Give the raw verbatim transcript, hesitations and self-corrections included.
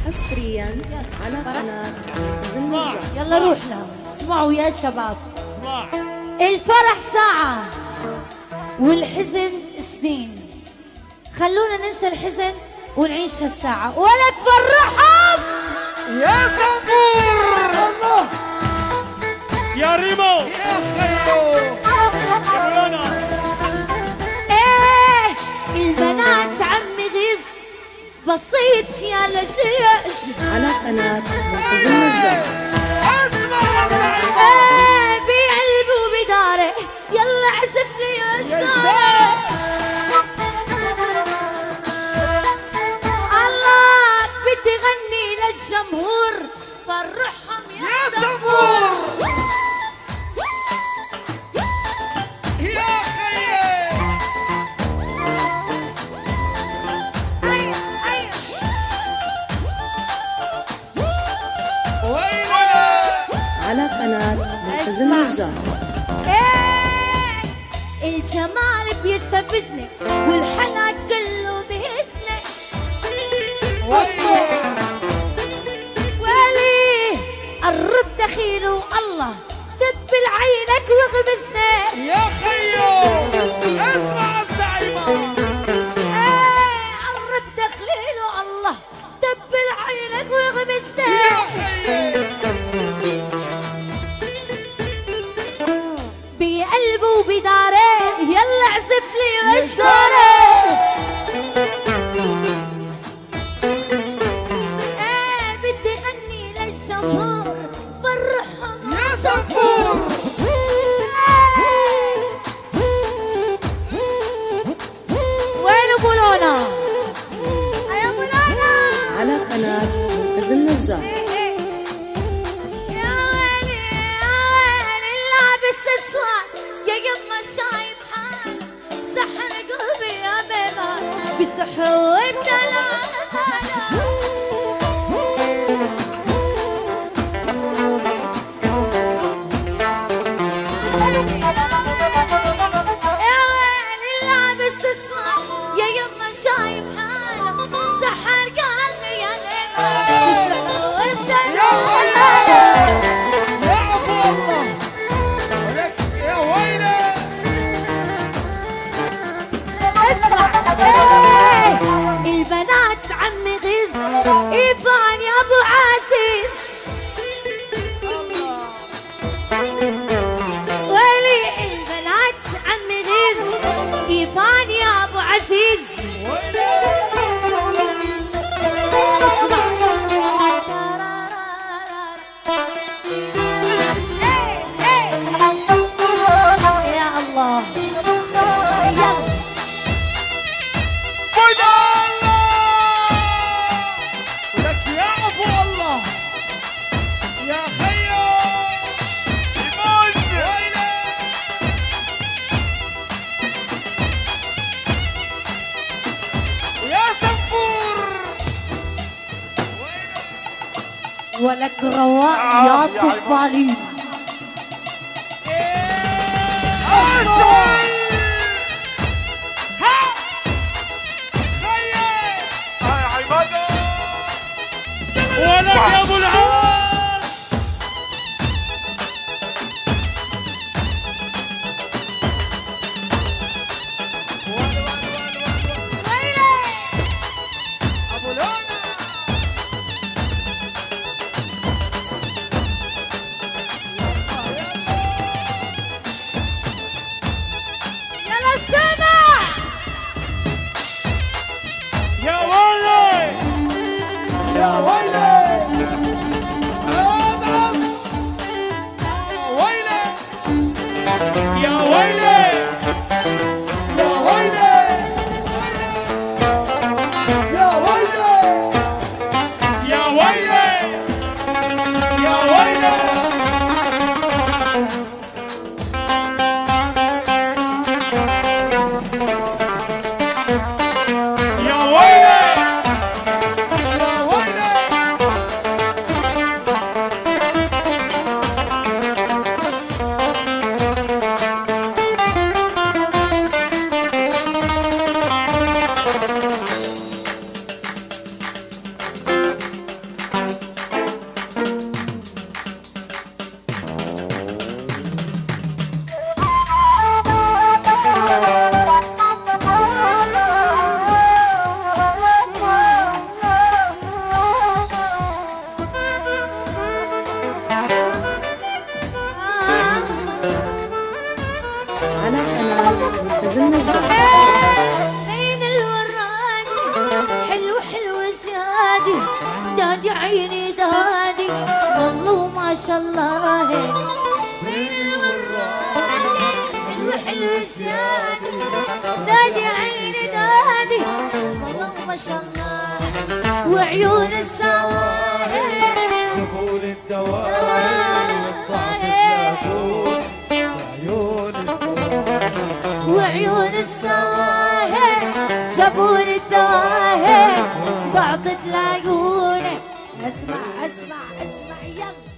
حصريا على قناة اسمع. يلا روح لهم. اسمعوا يا شباب، اسمع. الفرح ساعة والحزن سنين. خلونا ننسى الحزن ونعيش هالساعة ولا تفرحهم يا صنبور الله يا ريمو يا خيو يا مولانا. ايه البنات عمي غيظ بسيط يا لذيذ على قناة معتز النجار. اسمع اسمع ايه بقلبه وبداره يلا عزف لي يا جداره. الله بدي غني للجمهور فرحهم يا, يا صنبور. صنبور يا خيي. أيوة أيوة. ويلي على قناة معتز النجار. ايه الجمال بيستفزني والحلا كله بيهزني. ويلي ولي قرب دخيله الله دب عينك واغمزني. يا خيو. اسمع الزعيمة ايه قرب دخيله الله دب عينك واغمزني. يا خيي. بقلبه وبداره يلا عزف لي واشتري. ايه بدي غني للجمهور فرحهم يا صنبور وين ابو لونا؟ يا ابو لونا على قناة معتز النجار. يا ويلي يا ويلي اللابس اسود يا يما شايف حاله سحر قلبي يا بيبا بسحر وبدلال. يا ويلي اللابس اسود يا يما شايف حاله سحر قلبي يا بيبا بسحر وبدلال. يا عفو الله ولك يا ويلي. اسمع ايه البنات عمي غز ايفان يا ابو عزيز. ولي البنات عمي غز ايفان يا ابو عزيز. اسمع إيه، إيه. يا الله يلا ولك يا عفو الله يا خيو. ويلي يا صنبور ولك رواق يا طفالي. اشعل ها خيي. ولك يا ابو العاص. ويلي ويلي ويلي ويلي. ابو لونا دادي دادي عيني دادي اسم الله ما شاء الله حلو زيادة دادي عيني دادي اسم الله ما شاء الله وعيون السواهي شوفوا لي الدواء وعيون السواهي جابوا لي الدواهي بعض تلاقوني اسمع اسمع اسمع يلا